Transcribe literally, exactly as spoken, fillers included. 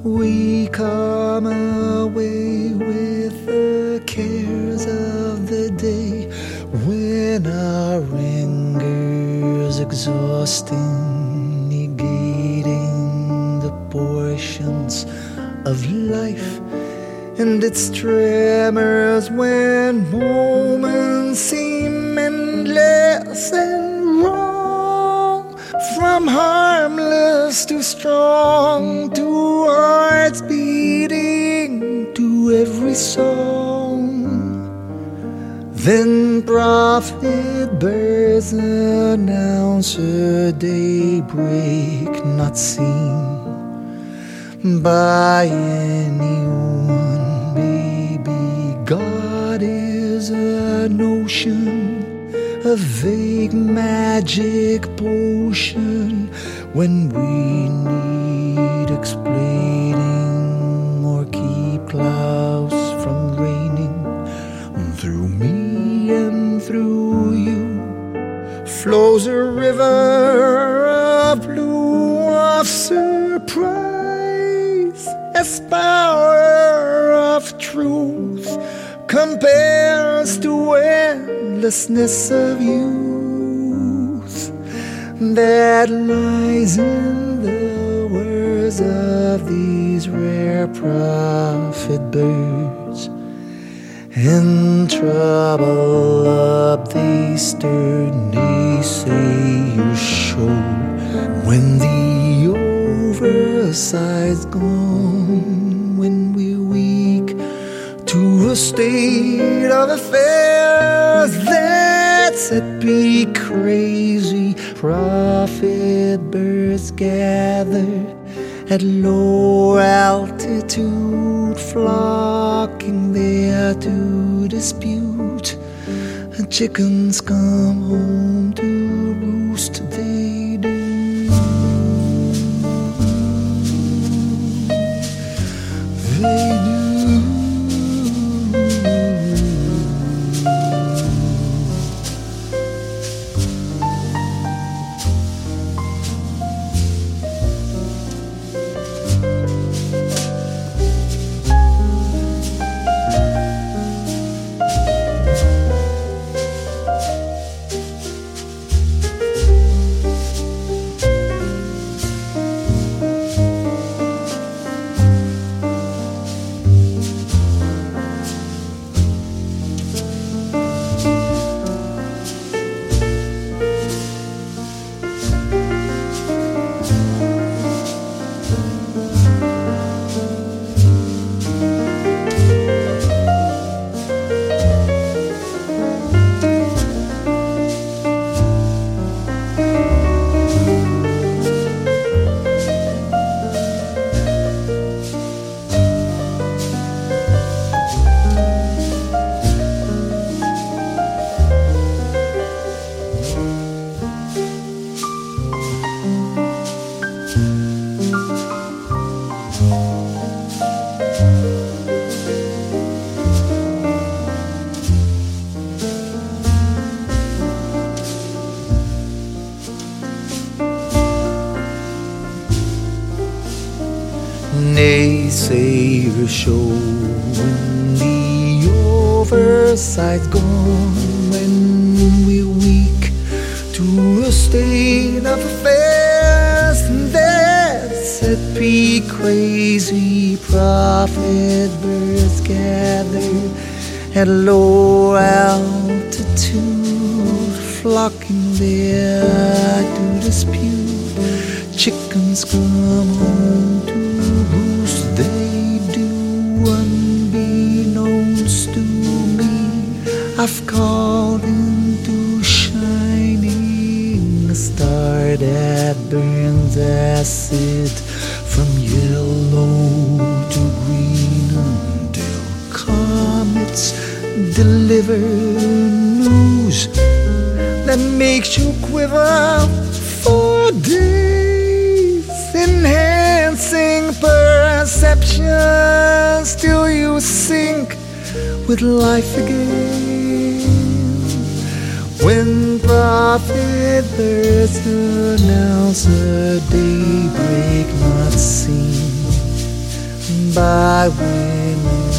we come away with the cares of the day, when our anger's exhausting, negating the portions of life and its tremors, when moments seem endless and wrong, from harmless to strong, to hearts beating to every song. Then prophet birds announce a daybreak not seen by anyone. Maybe God is a notion, a vague magic potion, when we need explaining or keep clouds from raining. Through me and through you flows a river of blue, of surprise, as power of truth compares to endlessness of youth, that lies in the words of these rare prophet birds. In trouble up they stir, naysayers show, when the overside's gone, when we're weak to a state of affairs that set be crazy. Prophet birds gather at low altitude, flocking there to dispute. Chickens come home to roost, they do. They do. Naysayers show, when the overside's gone, when we're weak to a state of affairs that's at peak crazy. Prophet birds gather at low altitude, flocking there to dispute. Chickens come home to roost, they do, unbeknownst to me. I've called into shining a star that burns acid from yellow to green, until comets deliver news that makes you quiver for days, enhancing perceptions till you sink with life again. When prophet birds announce a daybreak not seen by women.